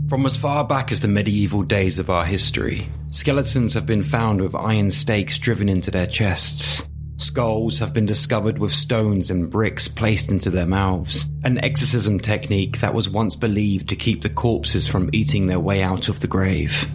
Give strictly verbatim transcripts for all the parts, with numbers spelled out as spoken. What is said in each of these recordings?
From as far back as the medieval days of our history, skeletons have been found with iron stakes driven into their chests. Skulls have been discovered with stones and bricks placed into their mouths, an exorcism technique that was once believed to keep the corpses from eating their way out of the grave.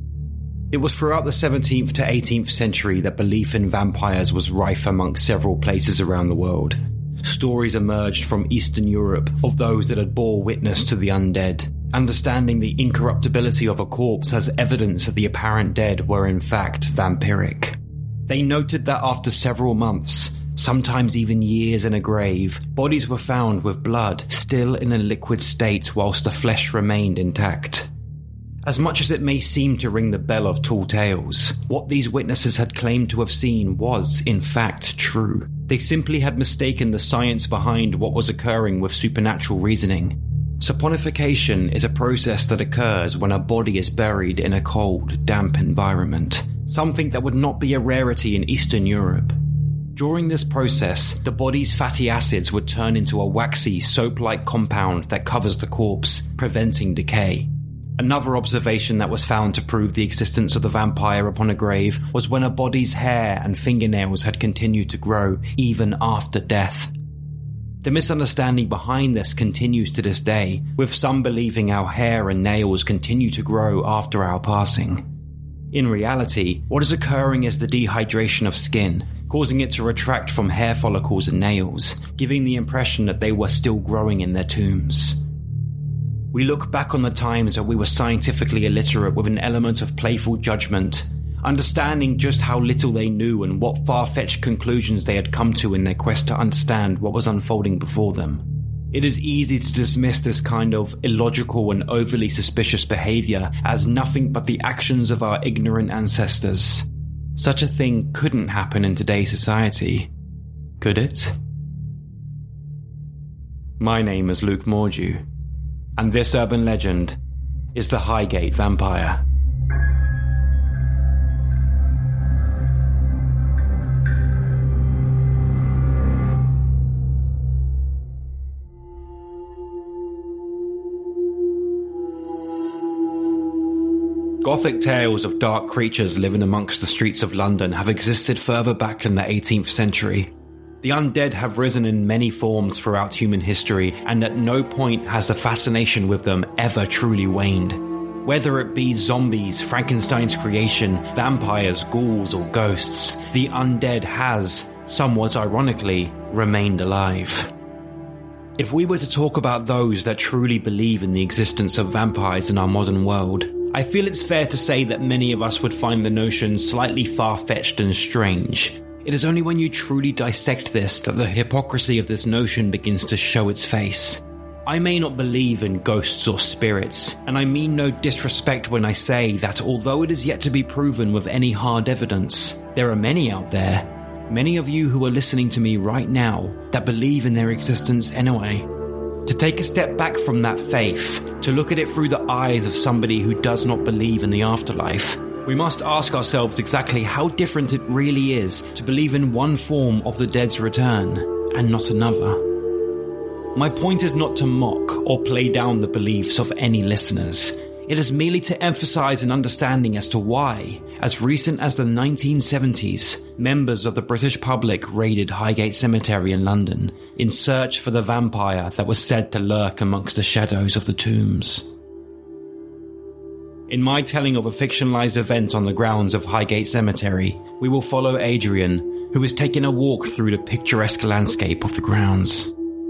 It was throughout the seventeenth to eighteenth century that belief in vampires was rife amongst several places around the world. Stories emerged from Eastern Europe of those that had bore witness to the undead, understanding the incorruptibility of a corpse as evidence that the apparent dead were in fact vampiric. They noted that after several months, sometimes even years in a grave, bodies were found with blood still in a liquid state whilst the flesh remained intact. As much as it may seem to ring the bell of tall tales, what these witnesses had claimed to have seen was, in fact, true. They simply had mistaken the science behind what was occurring with supernatural reasoning. Saponification is a process that occurs when a body is buried in a cold, damp environment, something that would not be a rarity in Eastern Europe. During this process, the body's fatty acids would turn into a waxy, soap-like compound that covers the corpse, preventing decay. Another observation that was found to prove the existence of the vampire upon a grave was when a body's hair and fingernails had continued to grow even after death. The misunderstanding behind this continues to this day, with some believing our hair and nails continue to grow after our passing. In reality, what is occurring is the dehydration of skin, causing it to retract from hair follicles and nails, giving the impression that they were still growing in their tombs. We look back on the times that we were scientifically illiterate with an element of playful judgment, understanding just how little they knew and what far-fetched conclusions they had come to in their quest to understand what was unfolding before them. It is easy to dismiss this kind of illogical and overly suspicious behavior as nothing but the actions of our ignorant ancestors. Such a thing couldn't happen in today's society, could it? My name is Luke Mordew, and this urban legend is the Highgate Vampire. Gothic tales of dark creatures living amongst the streets of London have existed further back in the eighteenth century. The undead have risen in many forms throughout human history, and at no point has the fascination with them ever truly waned. Whether it be zombies, Frankenstein's creation, vampires, ghouls, or ghosts, the undead has, somewhat ironically, remained alive. If we were to talk about those that truly believe in the existence of vampires in our modern world, I feel it's fair to say that many of us would find the notion slightly far-fetched and strange. It is only when you truly dissect this that the hypocrisy of this notion begins to show its face. I may not believe in ghosts or spirits, and I mean no disrespect when I say that although it is yet to be proven with any hard evidence, there are many out there, many of you who are listening to me right now, that believe in their existence anyway. To take a step back from that faith, to look at it through the eyes of somebody who does not believe in the afterlife, we must ask ourselves exactly how different it really is to believe in one form of the dead's return and not another. My point is not to mock or play down the beliefs of any listeners. It is merely to emphasize an understanding as to why, as recent as the nineteen seventies, members of the British public raided Highgate Cemetery in London in search for the vampire that was said to lurk amongst the shadows of the tombs. In my telling of a fictionalized event on the grounds of Highgate Cemetery, we will follow Adrian, who is taking a walk through the picturesque landscape of the grounds.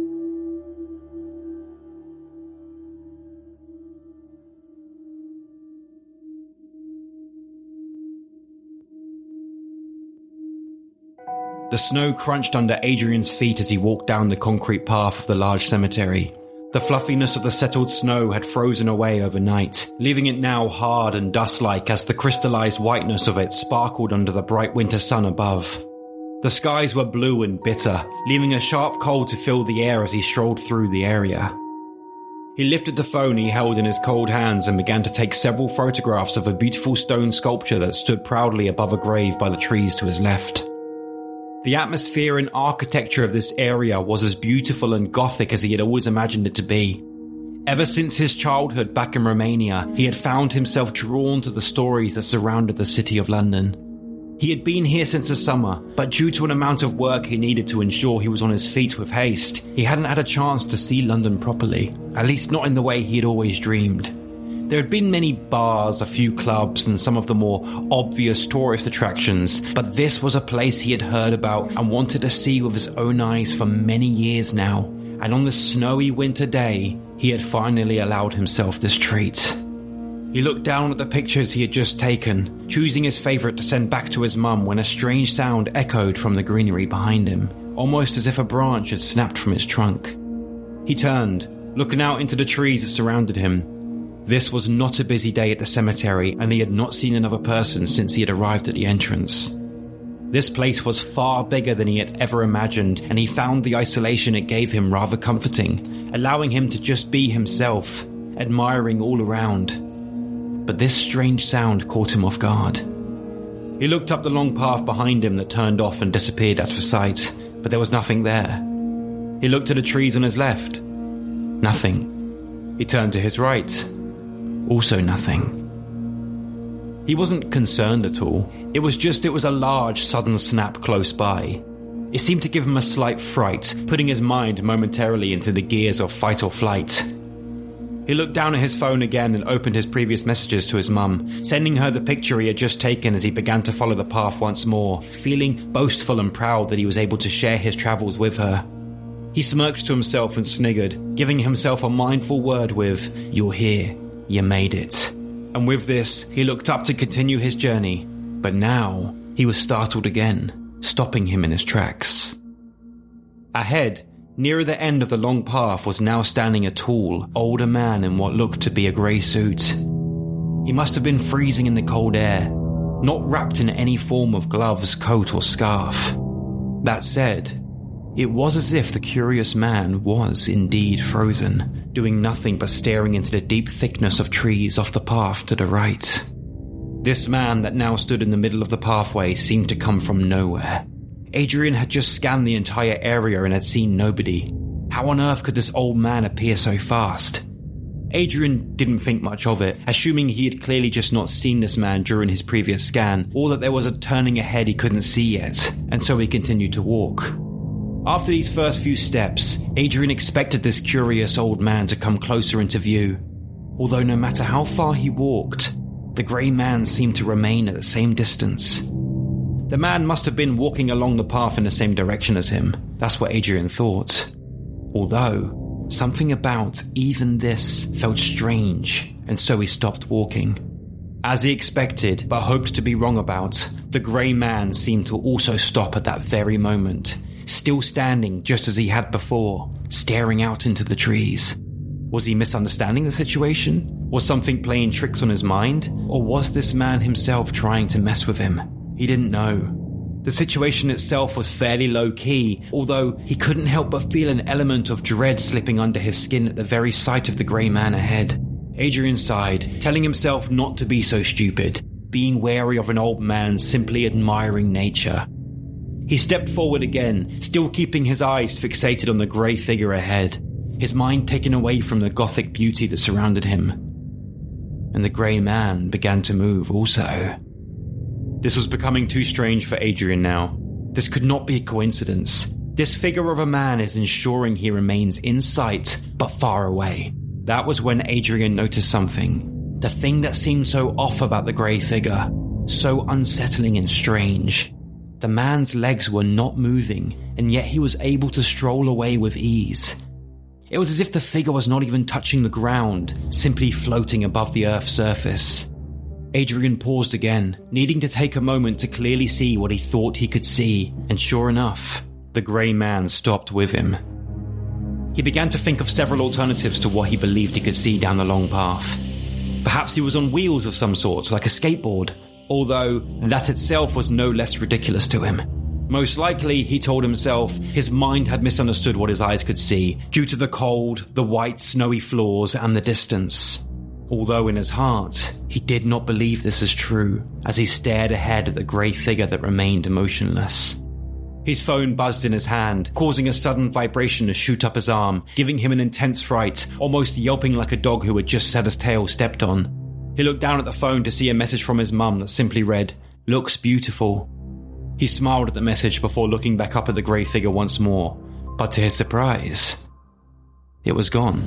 The snow crunched under Adrian's feet as he walked down the concrete path of the large cemetery. The fluffiness of the settled snow had frozen away overnight, leaving it now hard and dust-like as the crystallized whiteness of it sparkled under the bright winter sun above. The skies were blue and bitter, leaving a sharp cold to fill the air as he strolled through the area. He lifted the phone he held in his cold hands and began to take several photographs of a beautiful stone sculpture that stood proudly above a grave by the trees to his left. The atmosphere and architecture of this area was as beautiful and gothic as he had always imagined it to be. Ever since his childhood back in Romania, he had found himself drawn to the stories that surrounded the city of London. He had been here since the summer, but due to an amount of work he needed to ensure he was on his feet with haste, he hadn't had a chance to see London properly, at least not in the way he had always dreamed. There had been many bars, a few clubs, and some of the more obvious tourist attractions, but this was a place he had heard about and wanted to see with his own eyes for many years now. And on this snowy winter day, he had finally allowed himself this treat. He looked down at the pictures he had just taken, choosing his favourite to send back to his mum when a strange sound echoed from the greenery behind him, almost as if a branch had snapped from his trunk. He turned, looking out into the trees that surrounded him. This was not a busy day at the cemetery, and he had not seen another person since he had arrived at the entrance. This place was far bigger than he had ever imagined, and he found the isolation it gave him rather comforting, allowing him to just be himself, admiring all around. But this strange sound caught him off guard. He looked up the long path behind him that turned off and disappeared out of sight, but there was nothing there. He looked at the trees on his left. Nothing. He turned to his right. Also nothing. He wasn't concerned at all. It was just it was a large sudden snap close by. It seemed to give him a slight fright, putting his mind momentarily into the gears of fight or flight. He looked down at his phone again and opened his previous messages to his mum, sending her the picture he had just taken as he began to follow the path once more, feeling boastful and proud that he was able to share his travels with her. He smirked to himself and sniggered, giving himself a mindful word with, "You're here. You made it." And with this, he looked up to continue his journey, but now he was startled again, stopping him in his tracks. Ahead, nearer the end of the long path, was now standing a tall, older man in what looked to be a grey suit. He must have been freezing in the cold air, not wrapped in any form of gloves, coat or scarf. That said, it was as if the curious man was indeed frozen, doing nothing but staring into the deep thickness of trees off the path to the right. This man that now stood in the middle of the pathway seemed to come from nowhere. Adrian had just scanned the entire area and had seen nobody. How on earth could this old man appear so fast? Adrian didn't think much of it, assuming he had clearly just not seen this man during his previous scan, or that there was a turning ahead he couldn't see yet, and so he continued to walk. After these first few steps, Adrian expected this curious old man to come closer into view, although no matter how far he walked, the grey man seemed to remain at the same distance. The man must have been walking along the path in the same direction as him, that's what Adrian thought. Although, something about even this felt strange, and so he stopped walking. As he expected, but hoped to be wrong about, the grey man seemed to also stop at that very moment, still standing just as he had before, staring out into the trees. Was he misunderstanding the situation? Was something playing tricks on his mind? Or was this man himself trying to mess with him? He didn't know. The situation itself was fairly low-key, although he couldn't help but feel an element of dread slipping under his skin at the very sight of the grey man ahead. Adrian sighed, telling himself not to be so stupid, being wary of an old man simply admiring nature. He stepped forward again, still keeping his eyes fixated on the grey figure ahead, his mind taken away from the gothic beauty that surrounded him. And the grey man began to move also. This was becoming too strange for Adrian now. This could not be a coincidence. This figure of a man is ensuring he remains in sight, but far away. That was when Adrian noticed something. The thing that seemed so off about the grey figure, so unsettling and strange. The man's legs were not moving, and yet he was able to stroll away with ease. It was as if the figure was not even touching the ground, simply floating above the Earth's surface. Adrian paused again, needing to take a moment to clearly see what he thought he could see, and sure enough, the grey man stopped with him. He began to think of several alternatives to what he believed he could see down the long path. Perhaps he was on wheels of some sort, like a skateboard, although that itself was no less ridiculous to him. Most likely, he told himself, his mind had misunderstood what his eyes could see, due to the cold, the white snowy floors, and the distance. Although in his heart, he did not believe this as true, as he stared ahead at the grey figure that remained motionless. His phone buzzed in his hand, causing a sudden vibration to shoot up his arm, giving him an intense fright, almost yelping like a dog who had just had his tail stepped on. He looked down at the phone to see a message from his mum that simply read, "Looks beautiful." He smiled at the message before looking back up at the grey figure once more, but to his surprise, it was gone.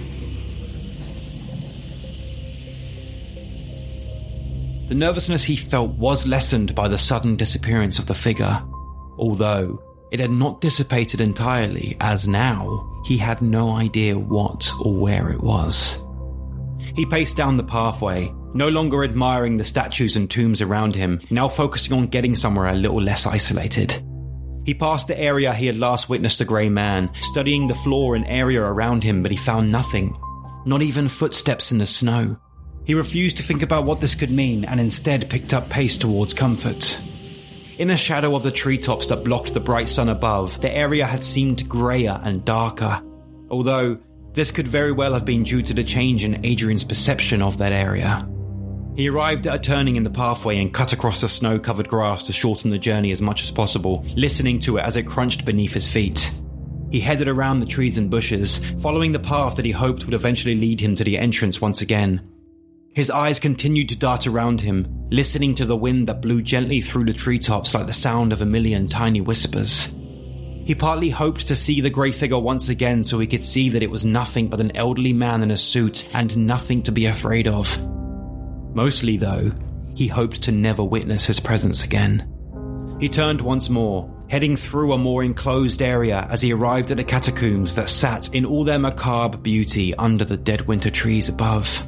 The nervousness he felt was lessened by the sudden disappearance of the figure, although it had not dissipated entirely, as now he had no idea what or where it was. He paced down the pathway, no longer admiring the statues and tombs around him, now focusing on getting somewhere a little less isolated. He passed the area he had last witnessed the grey man, studying the floor and area around him, but he found nothing, not even footsteps in the snow. He refused to think about what this could mean and instead picked up pace towards comfort. In the shadow of the treetops that blocked the bright sun above, the area had seemed greyer and darker, although this could very well have been due to the change in Adrian's perception of that area. He arrived at a turning in the pathway and cut across the snow-covered grass to shorten the journey as much as possible, listening to it as it crunched beneath his feet. He headed around the trees and bushes, following the path that he hoped would eventually lead him to the entrance once again. His eyes continued to dart around him, listening to the wind that blew gently through the treetops like the sound of a million tiny whispers. He partly hoped to see the grey figure once again so he could see that it was nothing but an elderly man in a suit and nothing to be afraid of. Mostly, though, he hoped to never witness his presence again. He turned once more, heading through a more enclosed area as he arrived at the catacombs that sat in all their macabre beauty under the dead winter trees above.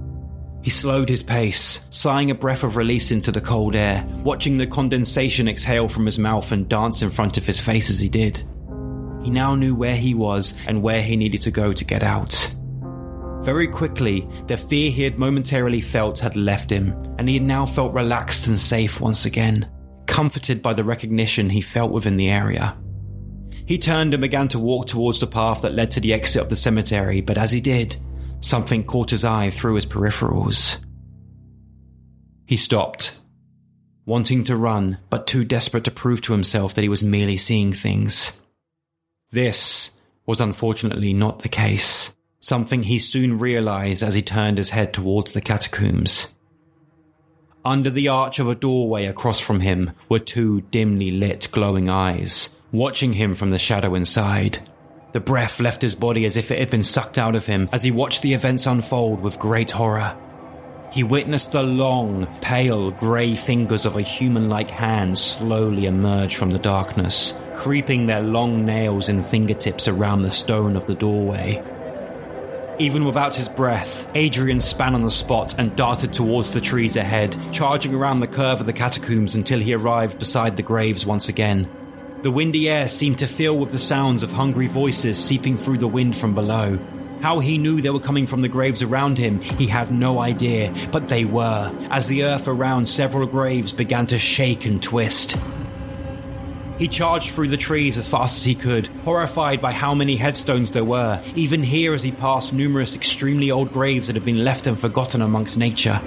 He slowed his pace, sighing a breath of release into the cold air, watching the condensation exhale from his mouth and dance in front of his face as he did. He now knew where he was and where he needed to go to get out. Very quickly, the fear he had momentarily felt had left him, and he had now felt relaxed and safe once again, comforted by the recognition he felt within the area. He turned and began to walk towards the path that led to the exit of the cemetery, but as he did, something caught his eye through his peripherals. He stopped, wanting to run, but too desperate to prove to himself that he was merely seeing things. This was unfortunately not the case, something he soon realized as he turned his head towards the catacombs. Under the arch of a doorway across from him were two dimly lit glowing eyes, watching him from the shadow inside. The breath left his body as if it had been sucked out of him as he watched the events unfold with great horror. He witnessed the long, pale, grey fingers of a human-like hand slowly emerge from the darkness, creeping their long nails and fingertips around the stone of the doorway. Even without his breath, Adrian span on the spot and darted towards the trees ahead, charging around the curve of the catacombs until he arrived beside the graves once again. The windy air seemed to fill with the sounds of hungry voices seeping through the wind from below. How he knew they were coming from the graves around him, he had no idea, but they were, as the earth around several graves began to shake and twist. He charged through the trees as fast as he could, horrified by how many headstones there were, even here as he passed numerous extremely old graves that had been left and forgotten amongst nature.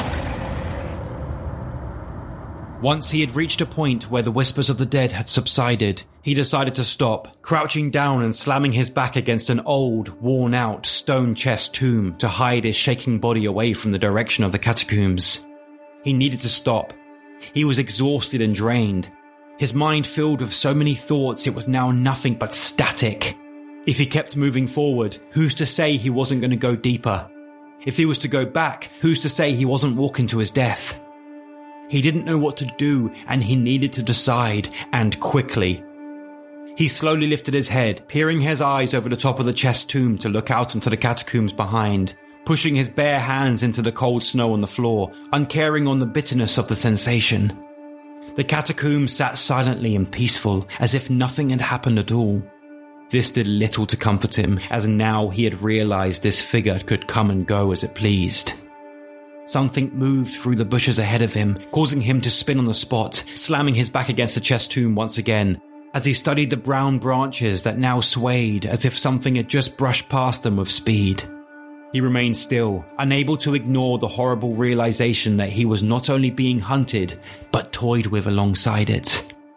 Once he had reached a point where the whispers of the dead had subsided, he decided to stop, crouching down and slamming his back against an old, worn-out stone chest tomb to hide his shaking body away from the direction of the catacombs. He needed to stop. He was exhausted and drained. His mind filled with so many thoughts it was now nothing but static. If he kept moving forward, who's to say he wasn't going to go deeper? If he was to go back, who's to say he wasn't walking to his death? He didn't know what to do, and he needed to decide, and quickly. He slowly lifted his head, peering his eyes over the top of the chest tomb to look out into the catacombs behind, pushing his bare hands into the cold snow on the floor, uncaring on the bitterness of the sensation. The catacombs sat silently and peaceful, as if nothing had happened at all. This did little to comfort him, as now he had realized this figure could come and go as it pleased. Something moved through the bushes ahead of him, causing him to spin on the spot, slamming his back against the chest tomb once again, as he studied the brown branches that now swayed as if something had just brushed past them with speed. He remained still, unable to ignore the horrible realization that he was not only being hunted, but toyed with alongside it.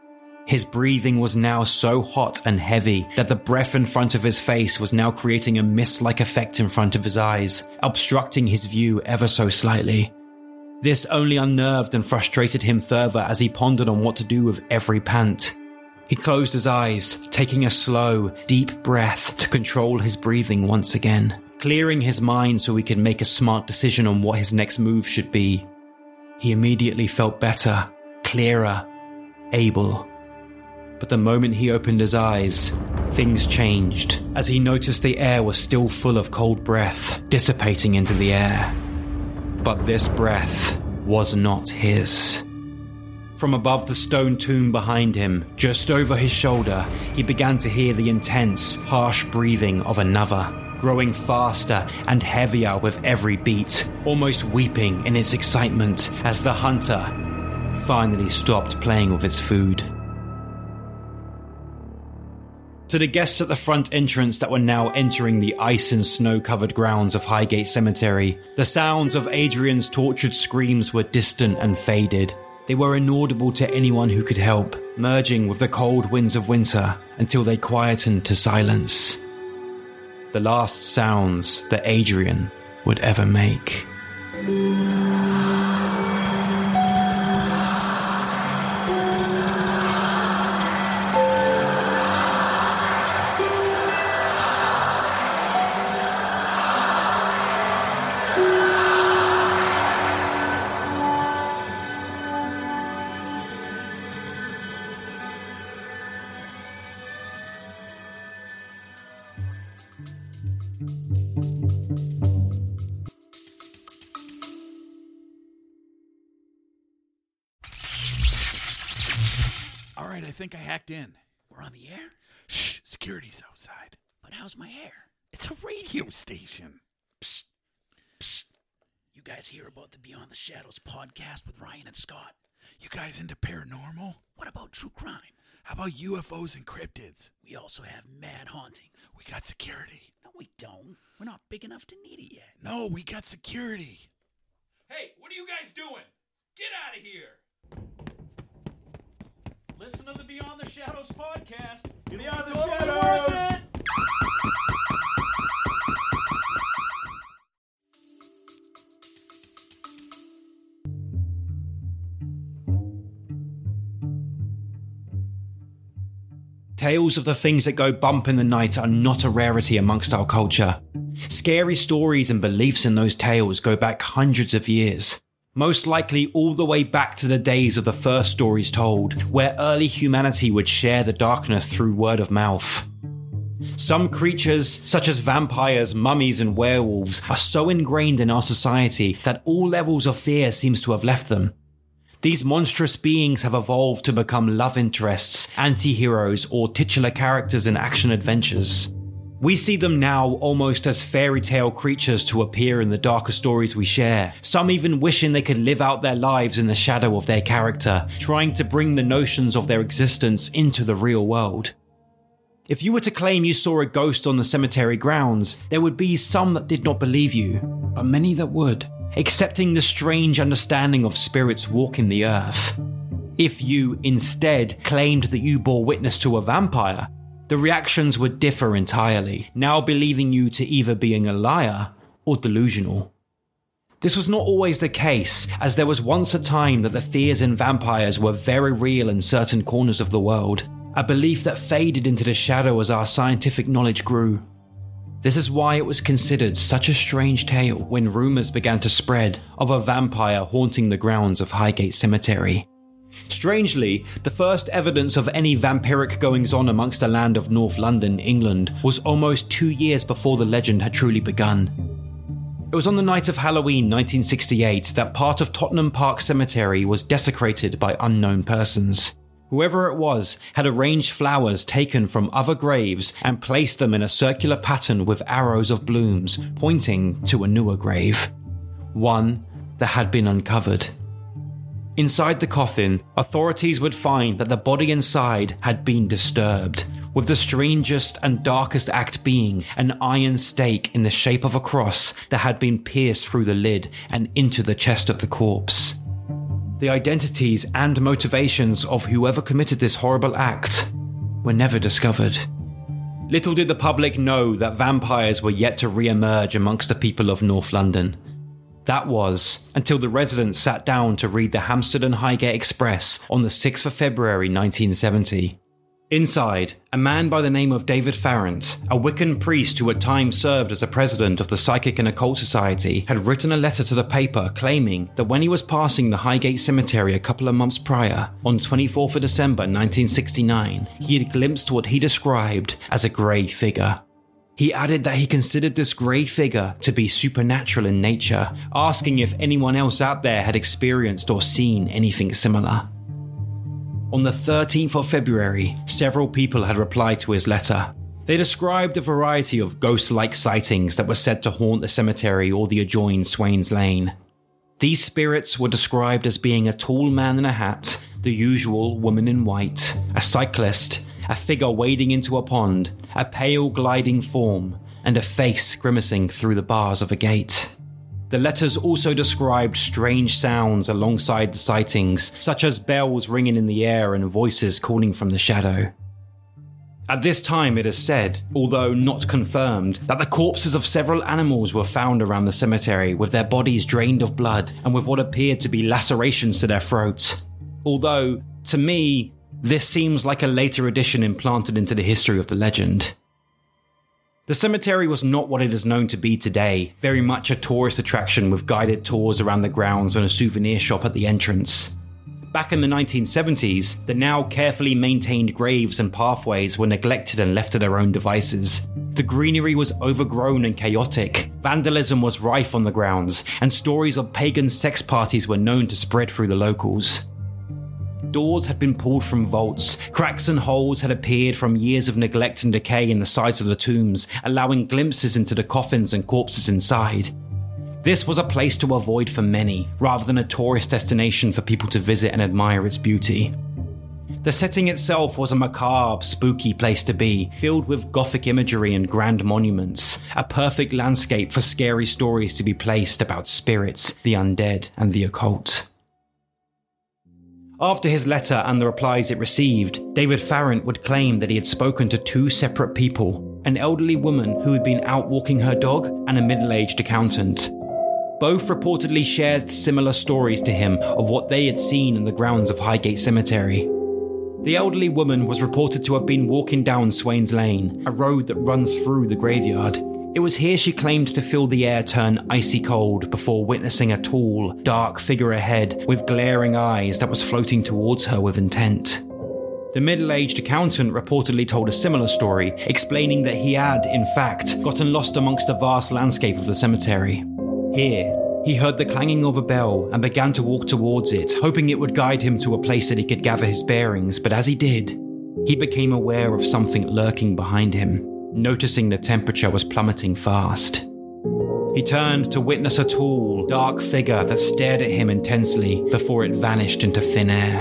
His breathing was now so hot and heavy that the breath in front of his face was now creating a mist-like effect in front of his eyes, obstructing his view ever so slightly. This only unnerved and frustrated him further as he pondered on what to do with every pant. He closed his eyes, taking a slow, deep breath to control his breathing once again, clearing his mind so he could make a smart decision on what his next move should be. He immediately felt better, clearer, able. But the moment he opened his eyes, things changed as he noticed the air was still full of cold breath dissipating into the air. But this breath was not his. From above the stone tomb behind him, just over his shoulder, he began to hear the intense, harsh breathing of another, growing faster and heavier with every beat, almost weeping in its excitement as the hunter finally stopped playing with its food. To the guests at the front entrance that were now entering the ice and snow-covered grounds of Highgate Cemetery, the sounds of Adrian's tortured screams were distant and faded. They were inaudible to anyone who could help, merging with the cold winds of winter until they quietened to silence. The last sounds that Adrian would ever make. I think I hacked in. We're on the air? Shh, security's outside. But how's my hair? It's a radio station. Psst, psst. You guys hear about the Beyond the Shadows podcast with Ryan and Scott? You guys into paranormal? What about true crime? How about U F Os and cryptids? We also have mad hauntings. We got security. No, we don't. We're not big enough to need it yet. No, we got security. Hey, what are you guys doing? Get out of here! Listen to the Beyond the Shadows podcast. Beyond the Totally Shadows! worth it. Tales of the things that go bump in the night are not a rarity amongst our culture. Scary stories and beliefs in those tales go back hundreds of years. Most likely all the way back to the days of the first stories told, where early humanity would share the darkness through word of mouth. Some creatures, such as vampires, mummies, and werewolves, are so ingrained in our society that all levels of fear seems to have left them. These monstrous beings have evolved to become love interests, anti-heroes, or titular characters in action adventures. We see them now almost as fairy tale creatures to appear in the darker stories we share, some even wishing they could live out their lives in the shadow of their character, trying to bring the notions of their existence into the real world. If you were to claim you saw a ghost on the cemetery grounds, there would be some that did not believe you, but many that would, accepting the strange understanding of spirits walking the earth. If you, instead, claimed that you bore witness to a vampire, the reactions would differ entirely, now believing you to either being a liar or delusional. This was not always the case, as there was once a time that the fears in vampires were very real in certain corners of the world, a belief that faded into the shadow as our scientific knowledge grew. This is why it was considered such a strange tale when rumours began to spread of a vampire haunting the grounds of Highgate Cemetery. Strangely, the first evidence of any vampiric goings-on amongst the land of North London, England, was almost two years before the legend had truly begun. It was on the night of Halloween nineteen sixty-eight that part of Tottenham Park Cemetery was desecrated by unknown persons. Whoever it was had arranged flowers taken from other graves and placed them in a circular pattern with arrows of blooms pointing to a newer grave, one that had been uncovered. Inside the coffin, authorities would find that the body inside had been disturbed, with the strangest and darkest act being an iron stake in the shape of a cross that had been pierced through the lid and into the chest of the corpse. the identities and motivations of whoever committed this horrible act were never discovered. Little did the public know that vampires were yet to re-emerge amongst the people of North London. That was until the residents sat down to read the Hampstead and Highgate Express on the sixth of February nineteen seventy. Inside, a man by the name of David Farrant, a Wiccan priest who at times served as a president of the Psychic and Occult Society, had written a letter to the paper claiming that when he was passing the Highgate Cemetery a couple of months prior, on twenty-fourth of December nineteen sixty-nine, he had glimpsed what he described as a grey figure. He added that he considered this grey figure to be supernatural in nature, asking if anyone else out there had experienced or seen anything similar. On the thirteenth of February, several people had replied to his letter. They described a variety of ghost-like sightings that were said to haunt the cemetery or the adjoined Swains Lane. These spirits were described as being a tall man in a hat, the usual woman in white, a cyclist, a figure wading into a pond, a pale gliding form, and a face grimacing through the bars of a gate. The letters also described strange sounds alongside the sightings, such as bells ringing in the air and voices calling from the shadow. At this time, it is said, although not confirmed, that the corpses of several animals were found around the cemetery with their bodies drained of blood and with what appeared to be lacerations to their throats. Although, to me, this seems like a later addition implanted into the history of the legend. The cemetery was not what it is known to be today, very much a tourist attraction with guided tours around the grounds and a souvenir shop at the entrance. Back in the nineteen seventies, the now carefully maintained graves and pathways were neglected and left to their own devices. The greenery was overgrown and chaotic, vandalism was rife on the grounds, and stories of pagan sex parties were known to spread through the locals. Doors had been pulled from vaults, cracks and holes had appeared from years of neglect and decay in the sides of the tombs, allowing glimpses into the coffins and corpses inside. This was a place to avoid for many, rather than a tourist destination for people to visit and admire its beauty. The setting itself was a macabre, spooky place to be, filled with gothic imagery and grand monuments, a perfect landscape for scary stories to be placed about spirits, the undead, and the occult. After his letter and the replies it received, David Farrant would claim that he had spoken to two separate people, an elderly woman who had been out walking her dog and a middle-aged accountant. Both reportedly shared similar stories to him of what they had seen in the grounds of Highgate Cemetery. The elderly woman was reported to have been walking down Swains Lane, a road that runs through the graveyard. It was here she claimed to feel the air turn icy cold before witnessing a tall, dark figure ahead with glaring eyes that was floating towards her with intent. The middle-aged accountant reportedly told a similar story, explaining that he had, in fact, gotten lost amongst the vast landscape of the cemetery. Here, he heard the clanging of a bell and began to walk towards it, hoping it would guide him to a place that he could gather his bearings, but as he did, he became aware of something lurking behind him, noticing the temperature was plummeting fast. He turned to witness a tall, dark figure that stared at him intensely before it vanished into thin air.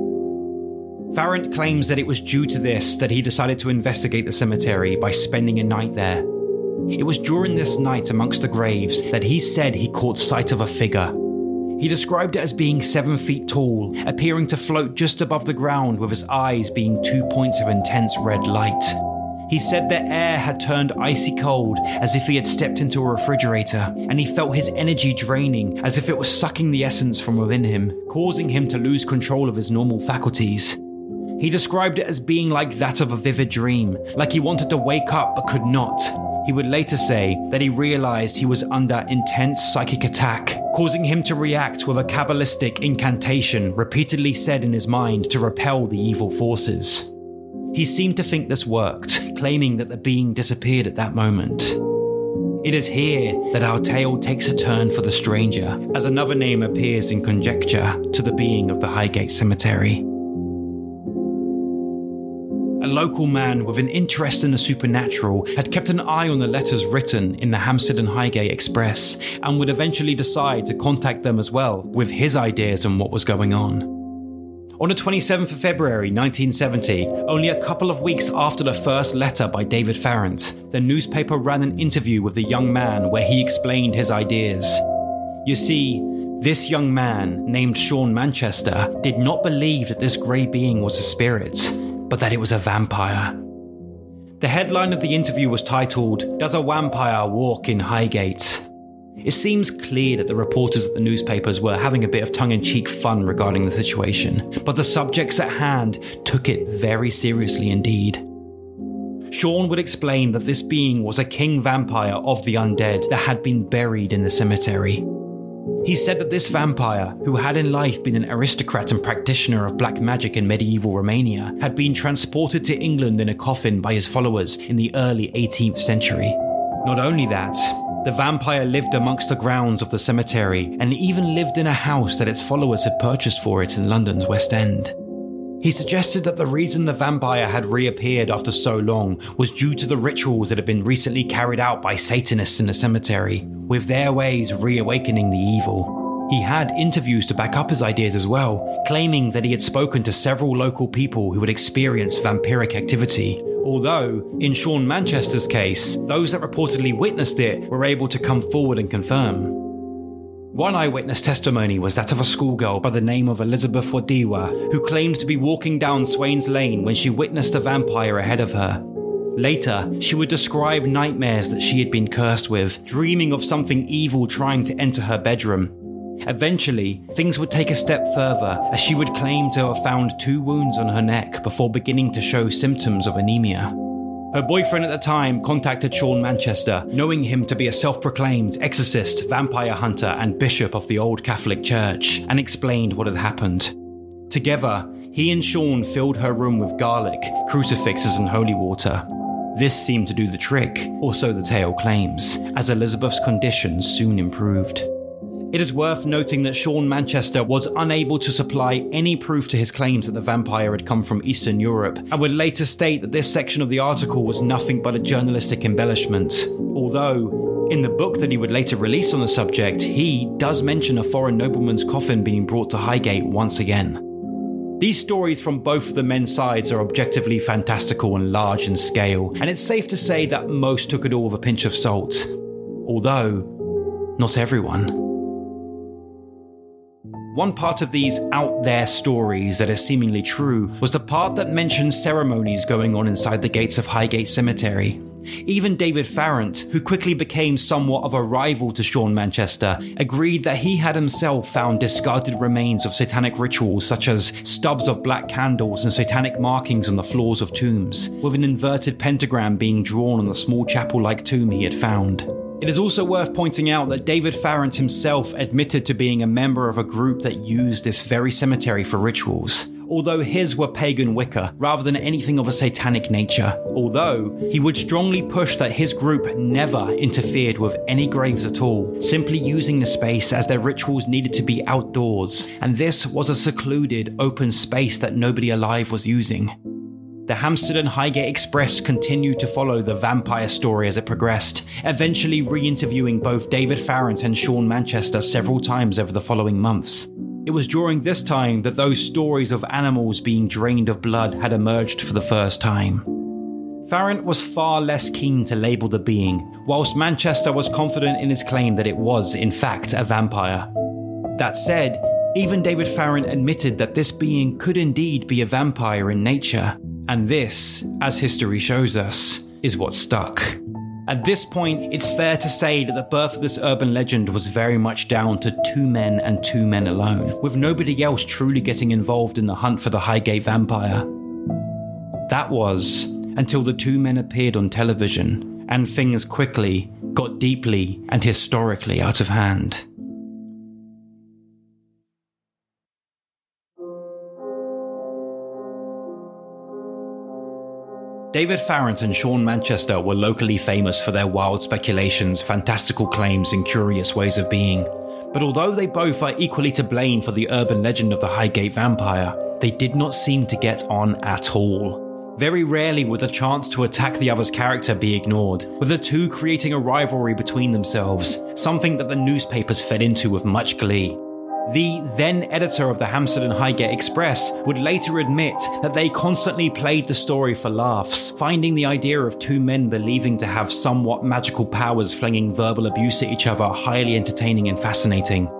Farrant claims that it was due to this that he decided to investigate the cemetery by spending a night there. It was during this night amongst the graves that he said he caught sight of a figure. He described it as being seven feet tall, appearing to float just above the ground with his eyes being two points of intense red light. He said the air had turned icy cold as if he had stepped into a refrigerator, and he felt his energy draining as if it was sucking the essence from within him, causing him to lose control of his normal faculties. He described it as being like that of a vivid dream, like he wanted to wake up but could not. He would later say that he realized he was under intense psychic attack, causing him to react with a Kabbalistic incantation repeatedly said in his mind to repel the evil forces. He seemed to think this worked, claiming that the being disappeared at that moment. It is here that our tale takes a turn for the stranger, as another name appears in conjecture to the being of the Highgate Cemetery. A local man with an interest in the supernatural had kept an eye on the letters written in the Hampstead and Highgate Express and would eventually decide to contact them as well with his ideas on what was going on. On the twenty-seventh of February nineteen seventy, only a couple of weeks after the first letter by David Farrant, the newspaper ran an interview with the young man where he explained his ideas. You see, This young man, named Sean Manchester, did not believe that this grey being was a spirit, but that it was a vampire. The headline of the interview was titled, "Does a Vampire Walk in Highgate?" It seems clear that the reporters at the newspapers were having a bit of tongue-in-cheek fun regarding the situation, but the subjects at hand took it very seriously indeed. Sean would explain that this being was a king vampire of the undead that had been buried in the cemetery. He said that this vampire, who had in life been an aristocrat and practitioner of black magic in medieval Romania, had been transported to England in a coffin by his followers in the early eighteenth century. Not only that, the vampire lived amongst the grounds of the cemetery and even lived in a house that its followers had purchased for it in London's West End. He suggested that the reason the vampire had reappeared after so long was due to the rituals that had been recently carried out by Satanists in the cemetery, with their ways reawakening the evil. He had interviews to back up his ideas as well, claiming that he had spoken to several local people who had experienced vampiric activity, although, in Sean Manchester's case, those that reportedly witnessed it were able to come forward and confirm. One eyewitness testimony was that of a schoolgirl by the name of Elizabeth Wadiwa, who claimed to be walking down Swains Lane when she witnessed a vampire ahead of her. Later, she would describe nightmares that she had been cursed with, dreaming of something evil trying to enter her bedroom. Eventually, things would take a step further, as she would claim to have found two wounds on her neck before beginning to show symptoms of anemia. Her boyfriend at the time contacted Sean Manchester, knowing him to be a self-proclaimed exorcist, vampire hunter, and bishop of the Old Catholic Church, and explained what had happened. Together, he and Sean filled her room with garlic, crucifixes, and holy water. This seemed to do the trick, or so the tale claims, as Elizabeth's condition soon improved. It is worth noting that Sean Manchester was unable to supply any proof to his claims that the vampire had come from Eastern Europe, and would later state that this section of the article was nothing but a journalistic embellishment. Although, in the book that he would later release on the subject, he does mention a foreign nobleman's coffin being brought to Highgate once again. These stories from both of the men's sides are objectively fantastical and large in scale, and it's safe to say that most took it all with a pinch of salt. Although, not everyone. One part of these out-there stories that is seemingly true was the part that mentions ceremonies going on inside the gates of Highgate Cemetery. Even David Farrant, who quickly became somewhat of a rival to Sean Manchester, agreed that he had himself found discarded remains of satanic rituals such as stubs of black candles and satanic markings on the floors of tombs, with an inverted pentagram being drawn on the small chapel-like tomb he had found. It is also worth pointing out that David Farrant himself admitted to being a member of a group that used this very cemetery for rituals, although his were pagan Wicca rather than anything of a satanic nature, although he would strongly push that his group never interfered with any graves at all, simply using the space as their rituals needed to be outdoors, and this was a secluded, open space that nobody alive was using. The Hampstead and Highgate Express continued to follow the vampire story as it progressed, eventually re-interviewing both David Farrant and Sean Manchester several times over the following months. It was during this time that those stories of animals being drained of blood had emerged for the first time. Farrant was far less keen to label the being, whilst Manchester was confident in his claim that it was, in fact, a vampire. That said, even David Farrant admitted that this being could indeed be a vampire in nature. And this, as history shows us, is what stuck. At this point, it's fair to say that the birth of this urban legend was very much down to two men and two men alone, with nobody else truly getting involved in the hunt for the Highgate vampire. That was until the two men appeared on television, and things quickly got deeply and historically out of hand. David Farrant and Sean Manchester were locally famous for their wild speculations, fantastical claims, and curious ways of being. But although they both are equally to blame for the urban legend of the Highgate vampire, they did not seem to get on at all. Very rarely would the chance to attack the other's character be ignored, with the two creating a rivalry between themselves, something that the newspapers fed into with much glee. The then editor of the Hampstead and Highgate Express would later admit that they constantly played the story for laughs, finding the idea of two men believing to have somewhat magical powers flinging verbal abuse at each other highly entertaining and fascinating.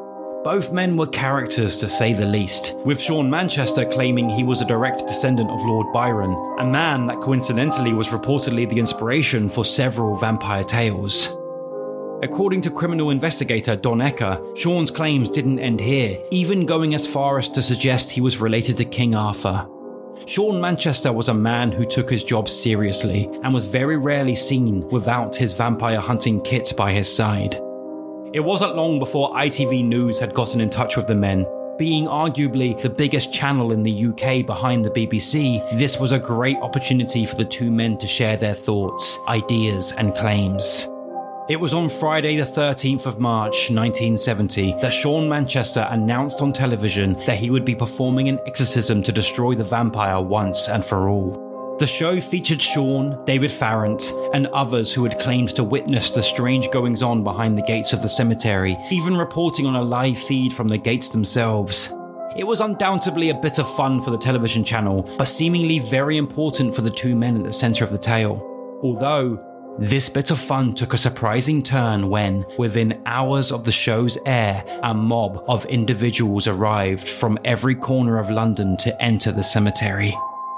Both men were characters to say the least, with Sean Manchester claiming he was a direct descendant of Lord Byron, a man that coincidentally was reportedly the inspiration for several vampire tales. According to criminal investigator Don Ecker, Sean's claims didn't end here, even going as far as to suggest he was related to King Arthur. Sean Manchester was a man who took his job seriously and was very rarely seen without his vampire hunting kit by his side. It wasn't long before I T V News had gotten in touch with the men. Being arguably the biggest channel in the U K behind the B B C, this was a great opportunity for the two men to share their thoughts, ideas and claims. It was on Friday the thirteenth of March nineteen seventy that Sean Manchester announced on television that he would be performing an exorcism to destroy the vampire once and for all. The show featured Sean, David Farrant, and others who had claimed to witness the strange goings-on behind the gates of the cemetery, even reporting on a live feed from the gates themselves. It was undoubtedly a bit of fun for the television channel, but seemingly very important for the two men at the centre of the tale. Although, this bit of fun took a surprising turn when, within hours of the show's air, a mob of individuals arrived from every corner of London to enter the cemetery.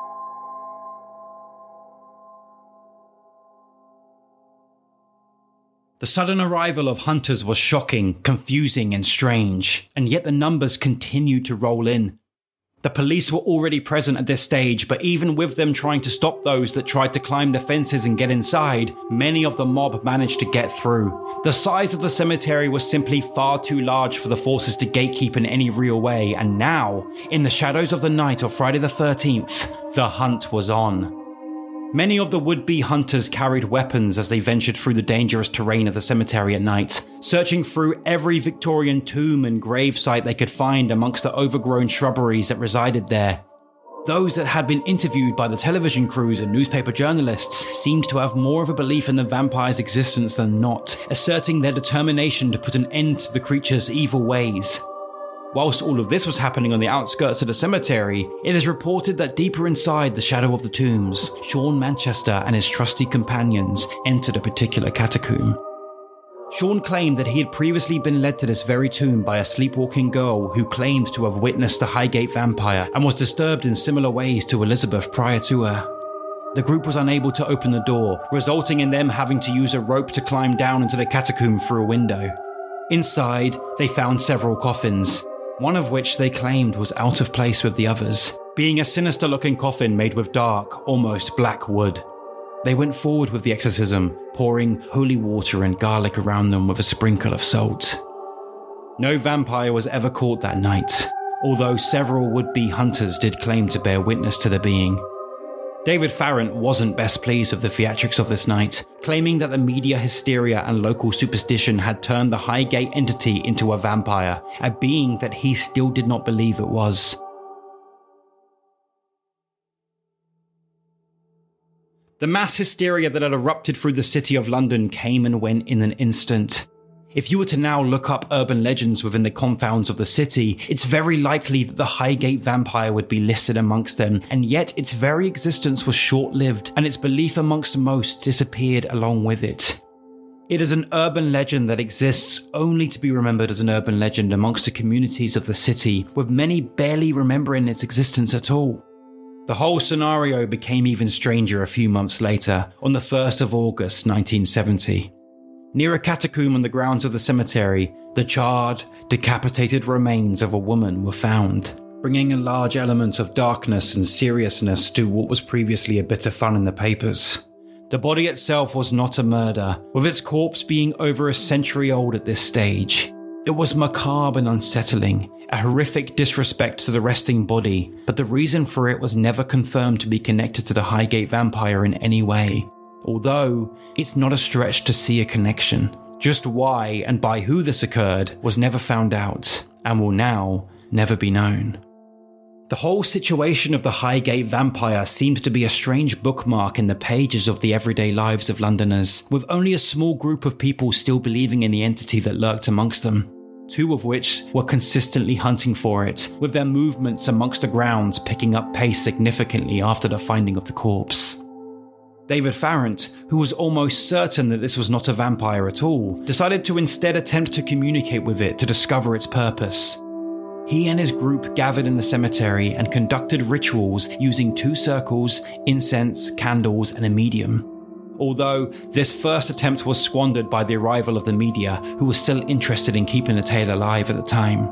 The sudden arrival of hunters was shocking, confusing and strange, and yet the numbers continued to roll in. The police were already present at this stage, but even with them trying to stop those that tried to climb the fences and get inside, many of the mob managed to get through. The size of the cemetery was simply far too large for the forces to gatekeep in any real way, and now, in the shadows of the night of Friday the thirteenth, the hunt was on. Many of the would-be hunters carried weapons as they ventured through the dangerous terrain of the cemetery at night, searching through every Victorian tomb and grave site they could find amongst the overgrown shrubberies that resided there. Those that had been interviewed by the television crews and newspaper journalists seemed to have more of a belief in the vampire's existence than not, asserting their determination to put an end to the creature's evil ways. Whilst all of this was happening on the outskirts of the cemetery, it is reported that deeper inside the shadow of the tombs, Sean Manchester and his trusty companions entered a particular catacomb. Sean claimed that he had previously been led to this very tomb by a sleepwalking girl who claimed to have witnessed the Highgate vampire and was disturbed in similar ways to Elizabeth prior to her. The group was unable to open the door, resulting in them having to use a rope to climb down into the catacomb through a window. Inside, they found several coffins, one of which they claimed was out of place with the others, being a sinister-looking coffin made with dark, almost black wood. They went forward with the exorcism, pouring holy water and garlic around them with a sprinkle of salt. No vampire was ever caught that night, although several would-be hunters did claim to bear witness to the being. David Farrant wasn't best pleased with the theatrics of this night, claiming that the media hysteria and local superstition had turned the Highgate entity into a vampire, a being that he still did not believe it was. The mass hysteria that had erupted through the city of London came and went in an instant. If you were to now look up urban legends within the confounds of the city, it's very likely that the Highgate vampire would be listed amongst them, and yet its very existence was short-lived, and its belief amongst most disappeared along with it. It is an urban legend that exists only to be remembered as an urban legend amongst the communities of the city, with many barely remembering its existence at all. The whole scenario became even stranger a few months later, on the first of August nineteen seventy. Near a catacomb on the grounds of the cemetery, the charred, decapitated remains of a woman were found, bringing a large element of darkness and seriousness to what was previously a bit of fun in the papers. The body itself was not a murder, with its corpse being over a century old at this stage. It was macabre and unsettling, a horrific disrespect to the resting body, but the reason for it was never confirmed to be connected to the Highgate vampire in any way. Although, it's not a stretch to see a connection. Just why and by who this occurred was never found out, and will now never be known. The whole situation of the Highgate vampire seems to be a strange bookmark in the pages of the everyday lives of Londoners, with only a small group of people still believing in the entity that lurked amongst them. Two of which were consistently hunting for it, with their movements amongst the grounds picking up pace significantly after the finding of the corpse. David Farrant, who was almost certain that this was not a vampire at all, decided to instead attempt to communicate with it to discover its purpose. He and his group gathered in the cemetery and conducted rituals using two circles, incense, candles, and a medium. Although this first attempt was squandered by the arrival of the media, who was still interested in keeping the tale alive at the time.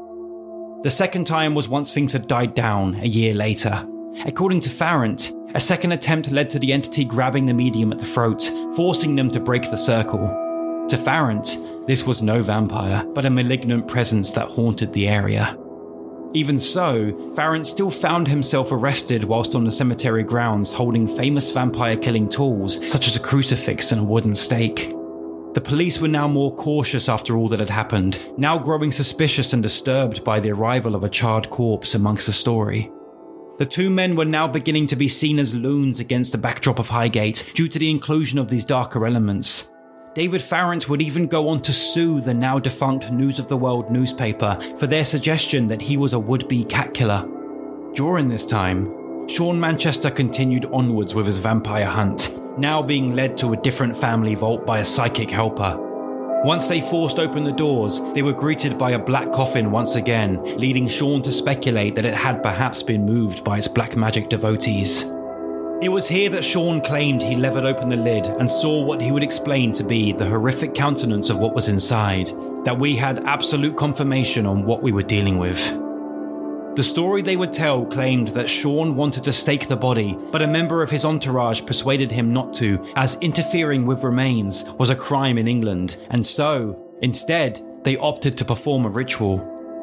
The second time was once things had died down a year later. According to Farrant, a second attempt led to the entity grabbing the medium at the throat, forcing them to break the circle. To Farrant, this was no vampire, but a malignant presence that haunted the area. Even so, Farrant still found himself arrested whilst on the cemetery grounds holding famous vampire-killing tools such as a crucifix and a wooden stake. The police were now more cautious after all that had happened, now growing suspicious and disturbed by the arrival of a charred corpse amongst the story. The two men were now beginning to be seen as loons against the backdrop of Highgate due to the inclusion of these darker elements. David Farrant would even go on to sue the now defunct News of the World newspaper for their suggestion that he was a would-be cat killer. During this time, Sean Manchester continued onwards with his vampire hunt, now being led to a different family vault by a psychic helper. Once they forced open the doors, they were greeted by a black coffin once again, leading Sean to speculate that it had perhaps been moved by its black magic devotees. It was here that Sean claimed he levered open the lid and saw what he would explain to be the horrific countenance of what was inside, that we had absolute confirmation on what we were dealing with. The story they would tell claimed that Sean wanted to stake the body, but a member of his entourage persuaded him not to, as interfering with remains was a crime in England, and so, instead, they opted to perform a ritual.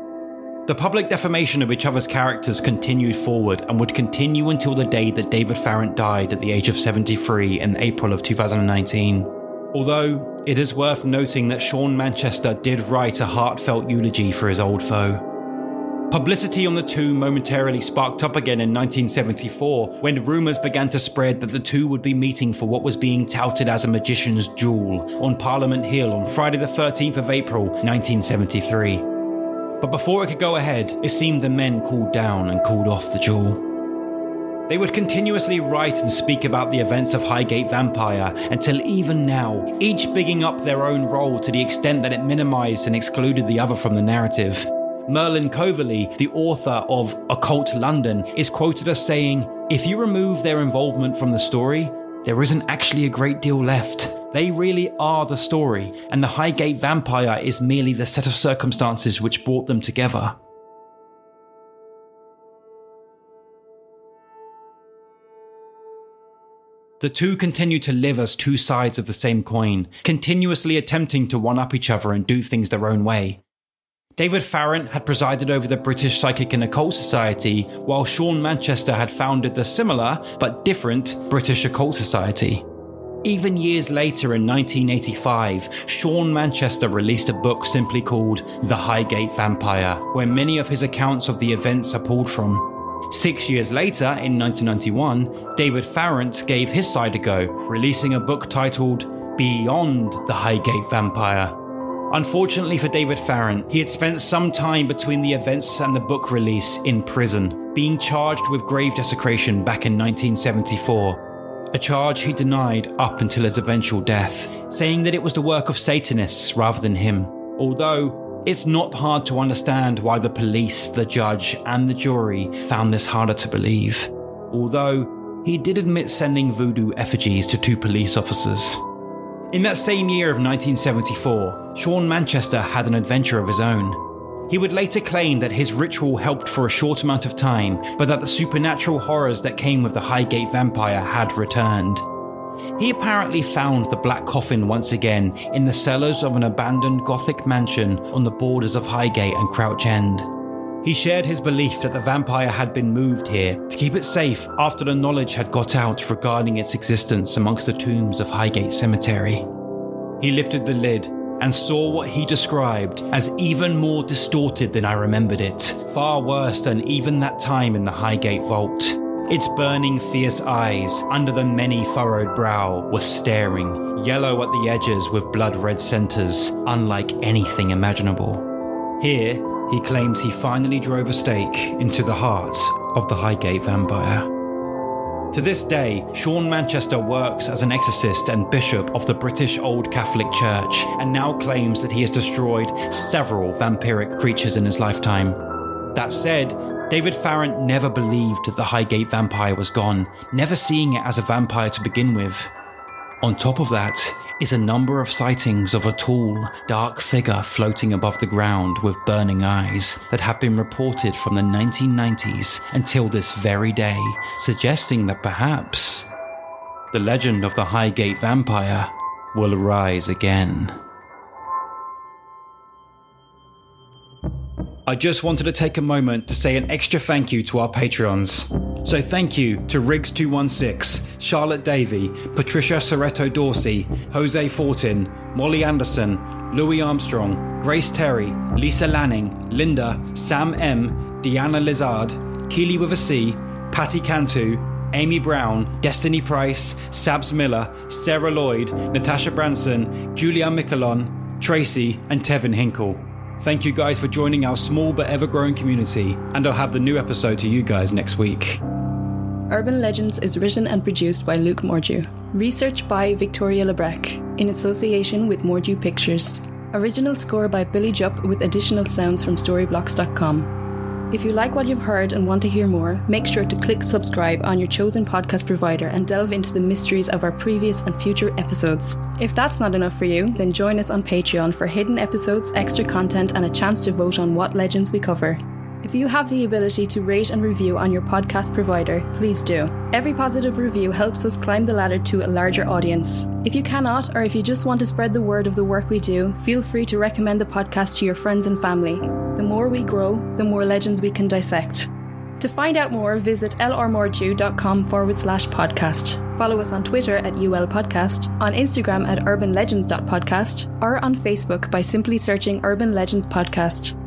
The public defamation of each other's characters continued forward and would continue until the day that David Farrant died at the age of seventy-three in April of two thousand nineteen. Although, it is worth noting that Sean Manchester did write a heartfelt eulogy for his old foe. Publicity on the two momentarily sparked up again in nineteen seventy-four when rumours began to spread that the two would be meeting for what was being touted as a magician's duel on Parliament Hill on Friday the thirteenth of April nineteen seventy-three. But before it could go ahead, it seemed the men cooled down and called off the duel. They would continuously write and speak about the events of Highgate Vampire until even now, each bigging up their own role to the extent that it minimised and excluded the other from the narrative. Merlin Coverley, the author of Occult London, is quoted as saying, "If you remove their involvement from the story, there isn't actually a great deal left. They really are the story, and the Highgate Vampire is merely the set of circumstances which brought them together." The two continue to live as two sides of the same coin, continuously attempting to one-up each other and do things their own way. David Farrant had presided over the British Psychic and Occult Society, while Sean Manchester had founded the similar, but different, British Occult Society. Even years later in nineteen eighty-five, Sean Manchester released a book simply called The Highgate Vampire, where many of his accounts of the events are pulled from. Six years later, in nineteen ninety-one, David Farrant gave his side a go, releasing a book titled Beyond the Highgate Vampire. Unfortunately for David Farrant, he had spent some time between the events and the book release in prison, being charged with grave desecration back in nineteen seventy-four, a charge he denied up until his eventual death, saying that it was the work of Satanists rather than him. Although, it's not hard to understand why the police, the judge, and the jury found this harder to believe. Although, he did admit sending voodoo effigies to two police officers. In that same year of nineteen seventy-four, Sean Manchester had an adventure of his own. He would later claim that his ritual helped for a short amount of time, but that the supernatural horrors that came with the Highgate Vampire had returned. He apparently found the black coffin once again in the cellars of an abandoned Gothic mansion on the borders of Highgate and Crouch End. He shared his belief that the vampire had been moved here to keep it safe after the knowledge had got out regarding its existence amongst the tombs of Highgate Cemetery. He lifted the lid and saw what he described as even more distorted than I remembered it, far worse than even that time in the Highgate vault. Its burning, fierce eyes under the many furrowed brow were staring, yellow at the edges with blood-red centres, unlike anything imaginable. Here, he claims he finally drove a stake into the heart of the Highgate Vampire. To this day, Sean Manchester works as an exorcist and bishop of the British Old Catholic Church and now claims that he has destroyed several vampiric creatures in his lifetime. That said, David Farrant never believed that the Highgate vampire was gone, never seeing it as a vampire to begin with. On top of that is a number of sightings of a tall, dark figure floating above the ground with burning eyes that have been reported from the nineteen nineties until this very day, suggesting that perhaps the legend of the Highgate vampire will arise again. I just wanted to take a moment to say an extra thank you to our Patreons. So thank you to Riggs two one six, Charlotte Davey, Patricia Soretto Dorsey, Jose Fortin, Molly Anderson, Louis Armstrong, Grace Terry, Lisa Lanning, Linda, Sam M, Deanna Lizard, Keely with a C, Patty Cantu, Amy Brown, Destiny Price, Sabs Miller, Sarah Lloyd, Natasha Branson, Julia Michelon, Tracy, and Tevin Hinkle. Thank you guys for joining our small but ever-growing community, and I'll have the new episode to you guys next week. Urban Legends is written and produced by Luke Mordew. Research by Victoria Lebrec, in association with Mordew Pictures. Original score by Billy Jupp with additional sounds from storyblocks dot com. If you like what you've heard and want to hear more, make sure to click subscribe on your chosen podcast provider and delve into the mysteries of our previous and future episodes. If that's not enough for you, then join us on Patreon for hidden episodes, extra content, and a chance to vote on what legends we cover. If you have the ability to rate and review on your podcast provider, please do. Every positive review helps us climb the ladder to a larger audience. If you cannot, or if you just want to spread the word of the work we do, feel free to recommend the podcast to your friends and family. The more we grow, the more legends we can dissect. To find out more, visit lrmordew.com forward slash podcast. Follow us on Twitter at U L Podcast, on Instagram at urbanlegends.podcast, or on Facebook by simply searching Urban Legends Podcast.